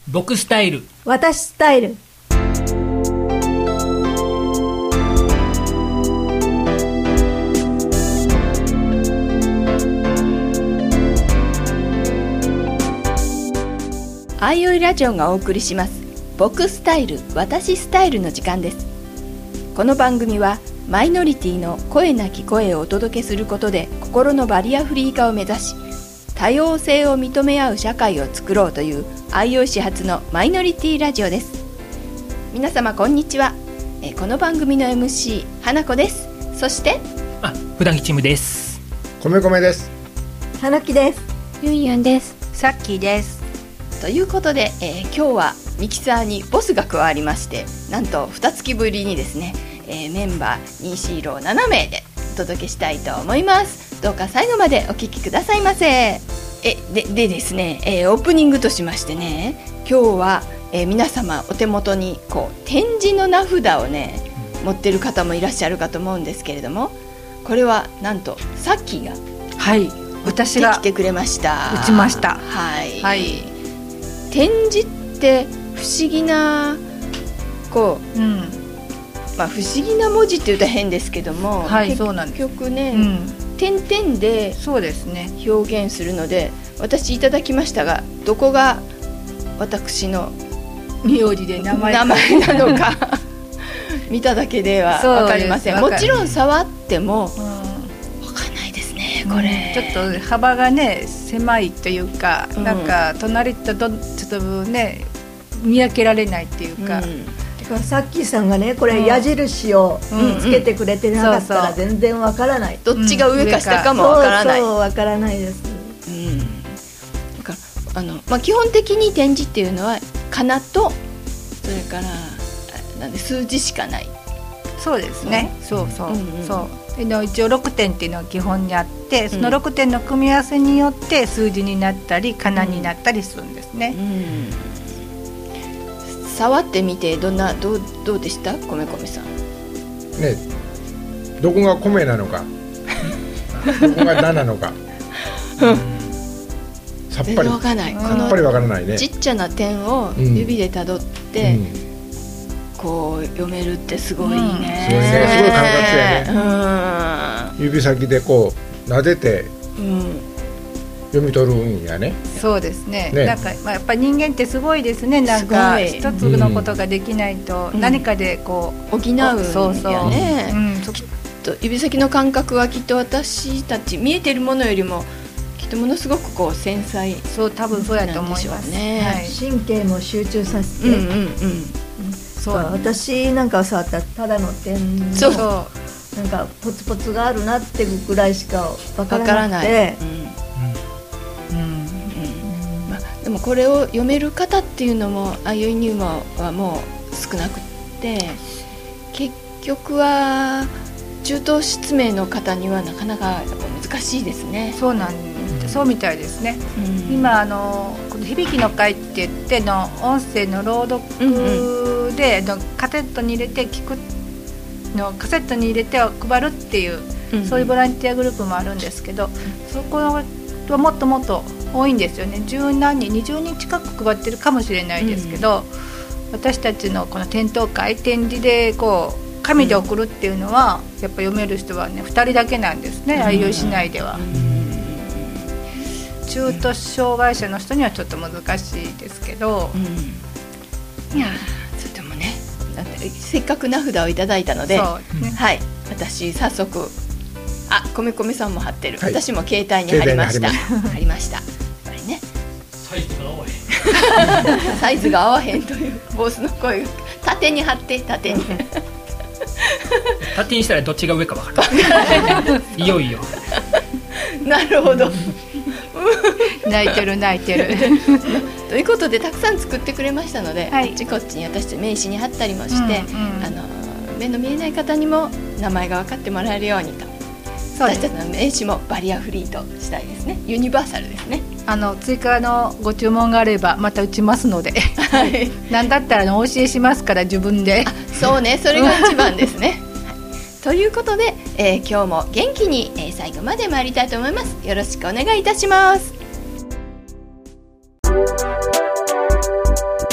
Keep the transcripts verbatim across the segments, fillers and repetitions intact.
僕スタイル、 私スタイル。 あいういラジオがお送りします僕スタイル私スタイルの時間です。この番組はマイノリティの声なき声をお届けすることで心のバリアフリー化を目指し、多様性を認め合う社会を作ろうというあいうい市発のマイノリティラジオです。皆様こんにちは。えこの番組の エムシー 花子です。そしてあ、普段チームです。 米米です。 花木です。 ユンユンです。 さっきです。 ということで、えー、今日はミキサーにボスが加わりまして、なんとにかげつぶりにですね、えー、メンバーに、しろ、ななめいでお届けしたいと思います。どうか最後までお聞きくださいませ。えで, でですね、えー、オープニングとしましてね、今日は、えー、皆様お手元にこう点字の名札をね持ってる方もいらっしゃるかと思うんですけれども、これはなんとさっきがはい私が打ってきてくれました。 打ちました。 はい、 はい、 点字って不思議なこう、うんまあ、不思議な文字って言うと変ですけども、 はい、そうなんです。 結局ね、 うん、 点々でそうですね表現するので、私いただきましたが、どこが私の名字で名前名前なのか見ただけでは分かりません。もちろん触っても分かんないですね、これ、 うん、ちょっと幅がね狭いというか、うん、なんか隣とどちょっとね見分けられないっていうか、 うん、さっきさんがねこれ矢印をつけてくれてなかったら全然わからない、 どっちが上か下かもわからない、 そうそうわからないです、 うん、だからあの、まあ、基本的に点字っていうのはかなとそれからなんで数字しかない。 そうですね、うん、そうそう、うんうん、そうで一応ろくてんっていうのが基本にあって、そのろくてんの組み合わせによって数字になったりかなになったりするんですね、うんうん、触ってみてどんなどう、どうでした米米さんね、どこが米なのかどこがだなのかさっぱりわからない、 うん、さっぱりわからないね。 ちっちゃな点を指でたどって、うん、こう読めるってすごいね、うん、すごいね、すごい感覚やね、うん、指先でこう撫でて、うん、読み取るんやね。 そうですね、ね、なんか、まあ、やっぱり人間ってすごいですね。なんか一つのことができないと何かでこう、 うん、補うんやね、 そうそう、 うん、きっと指先の感覚はきっと私たち見えてるものよりもきっとものすごくこう繊細、 そう多分そうやと思いますね、 はい、神経も集中させて、うんうんうん、そう私なんか触ったらただの点のそうなんかポツポツがあるなってぐらいしかわからなくて、 うんうんうんまあ、でもこれを読める方っていうのもあいうい入門はもう少なくて、結局は中等失明の方にはなかなかやっぱ難しいですね。 そうなんです、そうみたいですね、うん、今あのこの響きの会って言っての音声の朗読で、うんうん、カセットに入れて聞くのカセットに入れて配るっていう、うんうん、そういうボランティアグループもあるんですけど、そこはもっともっと多いんですよね。十何人にじゅうにん近く配ってるかもしれないですけど、うん、私たちのこの点灯会展示でこう紙で送るっていうのは、うん、やっぱ読める人はねふたりだけなんですね、あいうい市内では、うん、中途障害者の人にはちょっと難しいですけど、うん、 いやそれでもねだってせっかく名札をいただいたので、そうね、はい、私早速あ米米さんも貼ってる、はい、私も携帯に貼りました貼りました。やっぱりねサイズが合わへんサイズが合わへんというボスの声が縦に貼って縦に縦にしたらどっちが上か分からないいよいよなるほど泣いてる泣いてるということでたくさん作ってくれましたので、 はい、 こっちこっちに私名刺に貼ったりもして、うんうん、あの目の見えない方にも名前が分かってもらえるようにと、私たちの名刺もバリアフリーとしたいですね。ユニバーサルですね。 あの追加のご注文があればまた打ちますので、はい、何だったらお教えしますから自分で。 そうね、それが一番ですねということで、えー、今日も元気に、えー、最後まで参りたいと思います。よろしくお願いいたします。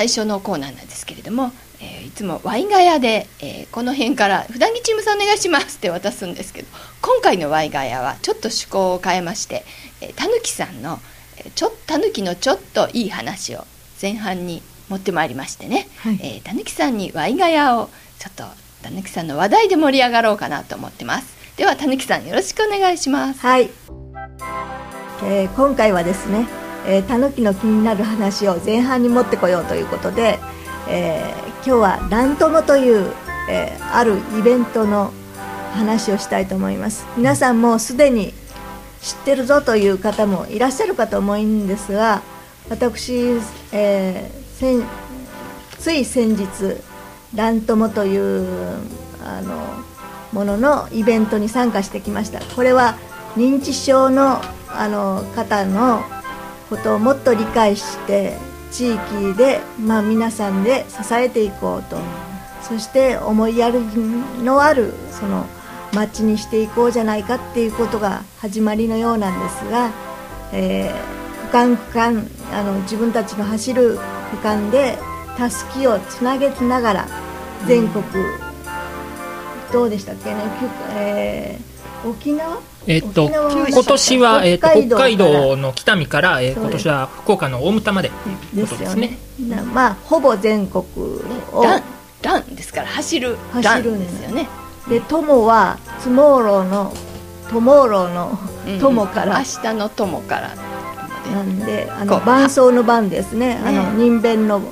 最初のコーナーなんですけれども、えー、いつもワイガヤで、えー、この辺から普段着チームさんお願いしますって渡すんですけど、今回のワイガヤはちょっと趣向を変えまして、えー、たぬきさんのちょたぬきのちょっといい話を前半に持ってまいりましてね、はい、えー、たぬきさんにワイガヤをちょっとたぬきさんの話題で盛り上がろうかなと思ってます。ではたぬきさんよろしくお願いします。 はい、えー、今回はですね、えー、たぬきの気になる話を前半に持ってこようということで、えー、今日はラントモという、えー、あるイベントの話をしたいと思います。皆さんもすでに知ってるぞという方もいらっしゃるかと思うんですが、私、えー、先つい先日ラントモというあのもののイベントに参加してきました。これは認知症のあの方のことをもっと理解して地域で、まあ、皆さんで支えていこうと、そして思いやりのあるその街にしていこうじゃないかっていうことが始まりのようなんですが、えー、区間区間あの自分たちの走る区間でたすきをつなげながら全国、うん、どうでしたっけね、えー、沖縄えー、っと今年は、えー、っと北海道の北見から、えー、今年は福岡の大牟田までですよね。まあほぼ全国をラン、ランですから走るランですよね。 で友はツモーローのトモーローの友から、 うん、明日の友からなんで、あの伴奏の番ですね、あの人弁の、うん、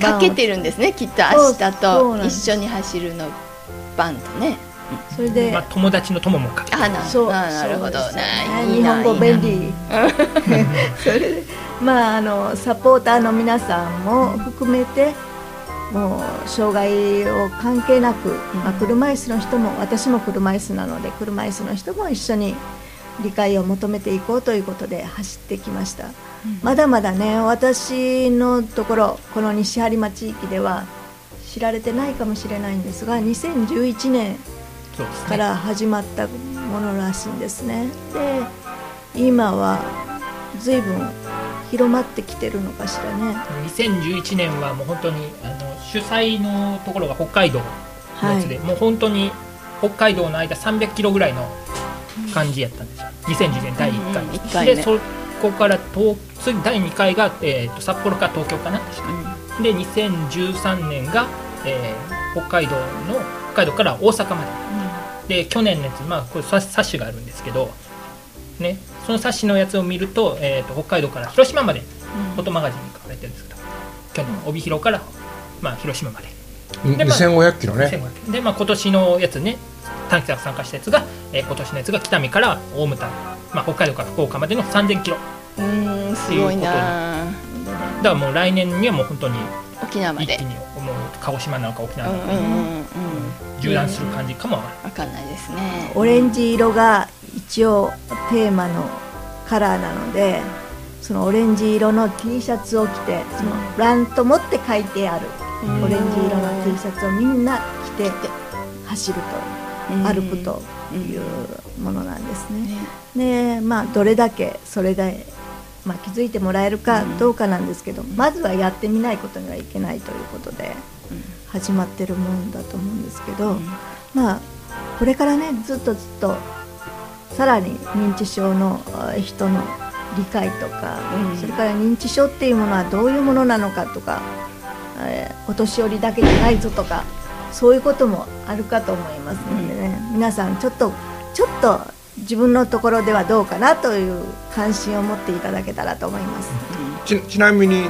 かけてるんですね、きっと明日と一緒に走るの番とね。 それで、 まあ、友達の友もかけてる。 あなそうあなるほどね、 日本語便利それで、まあ、あのサポーターの皆さんも含めてもう障害を関係なく、まあ、車椅子の人も、私も車椅子なので車椅子の人も一緒に理解を求めていこうということで走ってきました。うん、まだまだね、私のところこの西播磨地域では知られてないかもしれないんですが、にせんじゅういちねんから始まったものらしいんですね。で今は随分広まってきてるのかしらね。 にせんじゅういちねんはもう本当にあの主催のところが北海道のやつで、はい、もう本当に北海道の間さんびゃくキロぐらいの感じやったんですよ、にせんじゅうねんだいいっかい、うん、いっかいでそこから東次だいにかいが、えー、と札幌か東京かな確か、うん、でにせんじゅうさんねんが、えー、北海道の北海道から大阪まで、うん、で去年のやつ、まあ、これ冊子があるんですけど、ね、その冊子のやつを見ると、えー、と北海道から広島まで、うん、フォトマガジンに書かれてるんですけど、去年帯広から、まあ、広島までで、まあ、 にせんごひゃくキロね。 で、まあ、今年のやつね、短期さんが参加したやつが、えー、今年のやつが北見から大牟田、まあ、北海道から福岡までのさんぜんキロ。 うーん、すごいな。だからもう来年にはもう本当に沖縄まで一気にもう鹿児島なのか沖縄なのか、うんうんうん、縦断する感じかもわかんないですね。 オレンジ色が一応テーマのカラーなので、そのオレンジ色の T シャツを着て、そのラントモって書いてあるオレンジ色の T シャツをみんな着て走ると、歩くというものなんですね。で、まあ、どれだけそれで、まあ、気づいてもらえるかどうかなんですけど、まずはやってみないことにはいけないということで始まってるもんだと思うんですけど、まあ、これからね、ずっとずっとさらに認知症の人の理解とか、それから認知症っていうものはどういうものなのかとか、えー、お年寄りだけじゃないぞとか、そういうこともあるかと思いますのでね、うん、皆さんちょっとちょっと自分のところではどうかなという関心を持っていただけたらと思います。 ち, ちなみに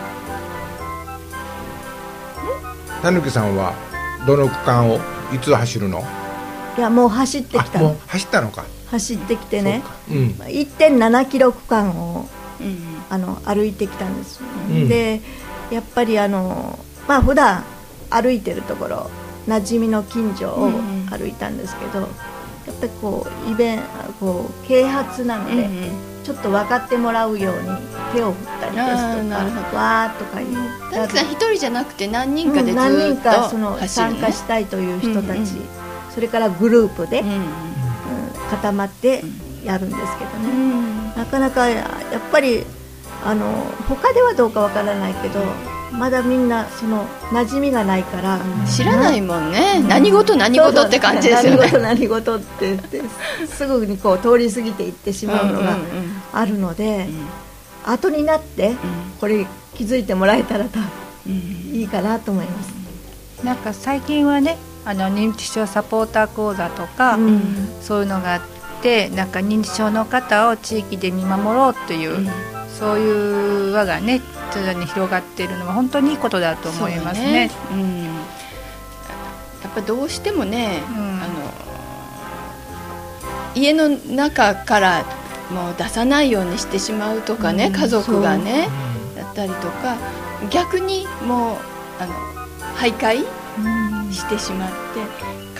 たぬきさんはどの区間をいつ走るの？ いや、もう走ってきたの。 もう走ったのか。 走ってきてね、 うん、 いってんななキロ区間を、うん、あの歩いてきたんです、うん、でやっぱりあのまあ普段歩いてるところ、馴染みの近所を歩いたんですけど、うん、やっぱりこうイベンこう啓発なので、うん、ちょっと分かってもらうように手を振ったりですとか、わーとか言ったり、 たくさん一人じゃなくて何人かでずっと、 うん、何人かその参加したいという人たち、うんうん、それからグループで、うんうん、固まってやるんですけどね、うん、なかなかやっぱりあの他ではどうかわからないけど、 まだみんなその馴染みがないから知らないもんね、うん、何事何事って感じですよね。 何事何事って言ってすぐにこう通り過ぎていってしまうのがあるので、うんうんうん、後になってこれ気づいてもらえたらと、うん、いいかなと思います。 なんか最近はね、あの認知症サポーター講座とか、うん、そういうのがあって、なんか認知症の方を地域で見守ろうという、うん、そういう輪がね徐々に広がっているのは本当にいいことだと思いますね。 そうね、うん、やっぱどうしてもね、うん、あの家の中からもう出さないようにしてしまうとかね、うん、家族がねだったりとか、逆にもうあの徘徊してしまって、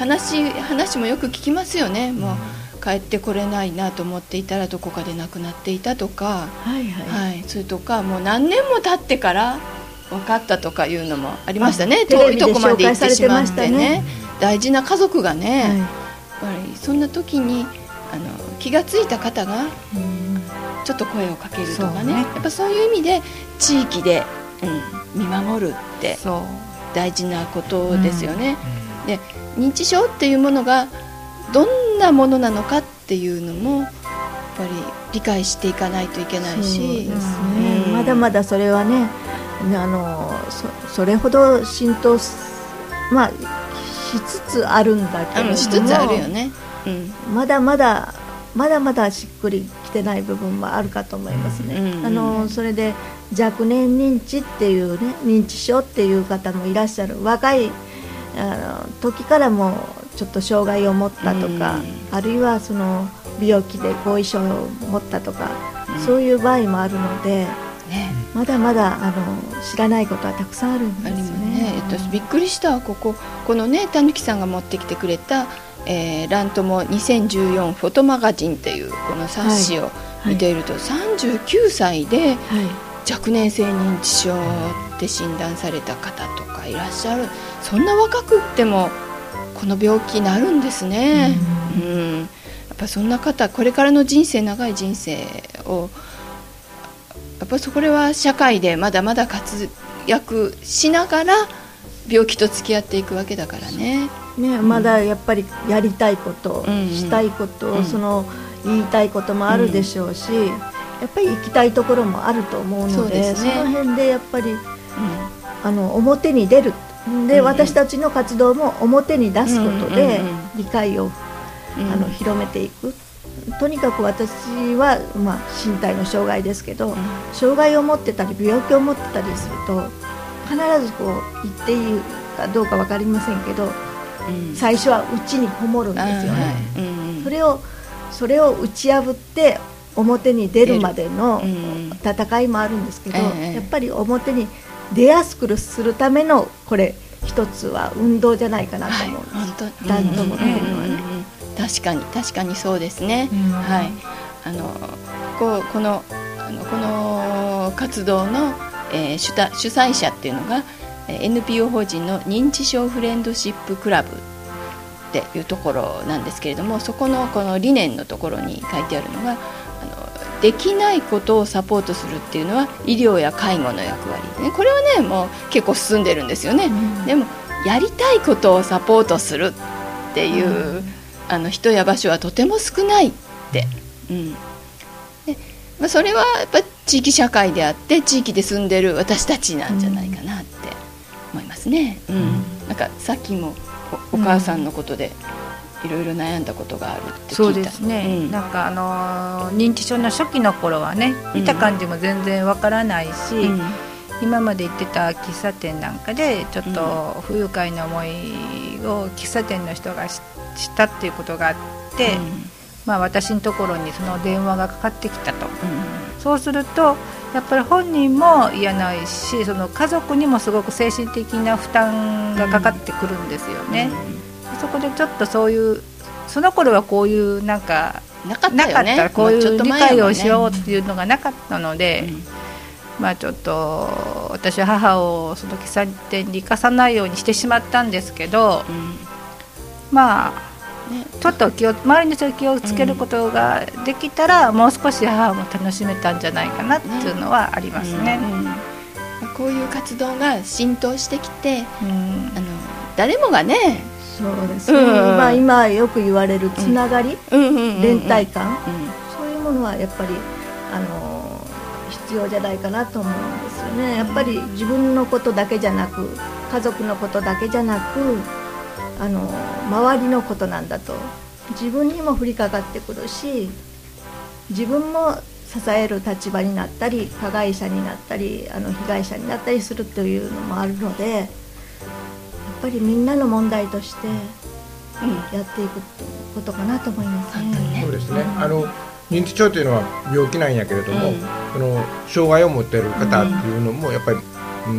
悲しい話もよく聞きますよね。もう帰ってこれないなと思っていたらどこかで亡くなっていたとか、はいはいはい、それとかもう何年も経ってから分かったとかいうのもありましたね。遠いとこまで行ってしまってね、大事な家族がね、はい、やっぱりそんな時にあの気がついた方がちょっと声をかけるとかね、やっぱそういう意味で地域で、うん、見守るって大事なことですよね、うん、で認知症っていうものがどんなものなのかっていうのもやっぱり理解していかないといけないし、そうですね、うん、まだまだそれはね、あの そ, それほど浸透 し,、まあ、しつつあるんだけれども、 しつつあるよね、うん、 まだまだまだまだしっくりきてない部分もあるかと思いますね、うんうん、あのそれで若年認知っていうね、認知症っていう方もいらっしゃる。若いあの時からもちょっと障害を持ったとか、うん、あるいはその病気で後遺症を持ったとか、うん、そういう場合もあるので、ね、まだまだあの知らないことはたくさんあるんですよね。 私びっくりしたこここのね、たぬきさんが持ってきてくれた、えー、ラントモにせんじゅうよんフォトマガジンっていうこの冊子を見ていると、はいはい、さんじゅうきゅうさいで若年性認知症って診断された方とかいらっしゃる。そんな若くってもこの病気になるんですね、うんうん、やっぱそんな方、これからの人生、長い人生をやっぱりこれは社会でまだまだ活躍しながら病気と付き合っていくわけだからね。 ね、まだやっぱりやりたいこと、うん、したいこと、うん、その言いたいこともあるでしょうし、うん、やっぱり行きたいところもあると思うので、 そうですね、その辺でやっぱり、うん、あの表に出るで、うんうん、私たちの活動も表に出すことで理解を、うんうん、あの広めていく。とにかく私は、まあ、身体の障害ですけど、うん、障害を持ってたり病気を持ってたりすると必ずこう言っていいかどうか分かりませんけど、うん、最初は内にこもるんですよね、はい、うん、それをそれを打ち破って表に出るまでの戦いもあるんですけど、うん、やっぱり表に出やすくするためのこれ一つは運動じゃないかなと思うんです、はい、本当、ラントモっていうのはね、 確かに確かにそうですね、うん、はい、あのこうこのあのこの活動の、えー、主, た主催者っていうのが エヌピーオー 法人の認知症フレンドシップクラブっていうところなんですけれども、そこのこの理念のところに書いてあるのが、あのできないことをサポートするっていうのは医療や介護の役割で、ね、これはねもう結構進んでるんですよね、うん、でもやりたいことをサポートするっていう、うん、あの人や場所はとても少ないって、うんでまあ、それはやっぱ地域社会であって地域で住んでる私たちなんじゃないかなって思いますね、うんうん、なんかさっきも お, お母さんのことでいろいろ悩んだことがあるって聞いた。 そうですね、うん、なんかあの認知症の初期の頃はね見た感じも全然わからないし、うん、今まで行ってた喫茶店なんかでちょっと不愉快な思いを喫茶店の人が し, したっていうことがあって、うん、まあ、私のところにその電話がかかってきたと、うん、そうするとやっぱり本人も嫌ないし、その家族にもすごく精神的な負担がかかってくるんですよね、うん、そこでちょっとそういうその頃はこういうなんかなかったよね、 なかったこういう理解をしようっていうのがなかったので、うん、まあ、ちょっと私は母をその喫茶店に行かさないようにしてしまったんですけど、うん、まあね、ちょっと気を周りの人に気をつけることができたら、うん、もう少し母も楽しめたんじゃないかなっていうのはありますね、うんうん、 こういう活動が浸透してきて、うん、あの誰もがね、 そうですね、うん、今, 今よく言われるつながり、連帯感、うん、そういうものはやっぱりあの必要じゃないかなと思うんですよね。やっぱり自分のことだけじゃなく、家族のことだけじゃなく、あの周りのことなんだと、自分にも降りかかってくるし、自分も支える立場になったり、加害者になったり、あの被害者になったりするというのもあるので、やっぱりみんなの問題としてやっていくことかなと思いますね。 そうですね、あの認知症というのは病気なんやけれども、うん、その障害を持っている方っていうのもやっぱり、うん、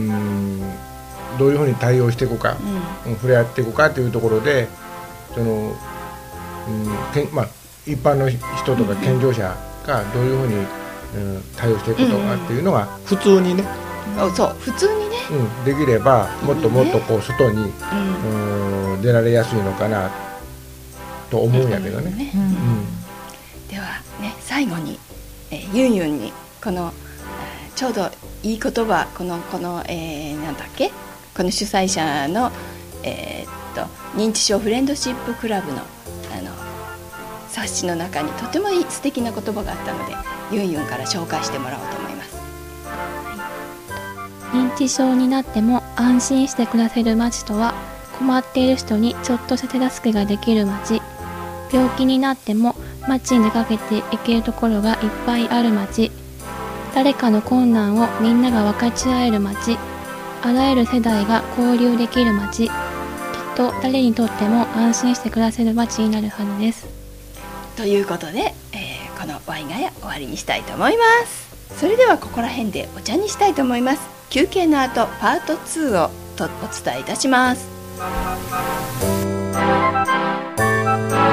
どういうふうに対応していくか、うん、触れ合っていくかというところで、その、うん、けんまあ、一般の人とか健常者がどういうふうに、うん、対応していくことかっていうのが普通にね、 うんうん、そう普通にね、 うん、できればもっともっとこう外に、うんうん、出られやすいのかなと思うんやけどね。うんうん、 ではね、最後に、えー、ユンユンにこの、えー、ちょうどいい言葉、このこの、えー、なんだっけ、この主催者の、えー、っと認知症フレンドシップクラブのあの冊子の中にとても素敵な言葉があったので、ユンユンから紹介してもらおうと思います。 はい、認知症になっても安心して暮らせる街とは、困っている人にちょっとした手助けができる街。病気になっても街に出かけていけるところがいっぱいある街。誰かの困難をみんなが分かち合える街。あらゆる世代が交流できる街。きっと誰にとっても安心して暮らせる街になるはずです。 ということで、えー、このワイガヤ終わりにしたいと思います。それではここら辺でお茶にしたいと思います。休憩の後パートツーをとお伝えいたします。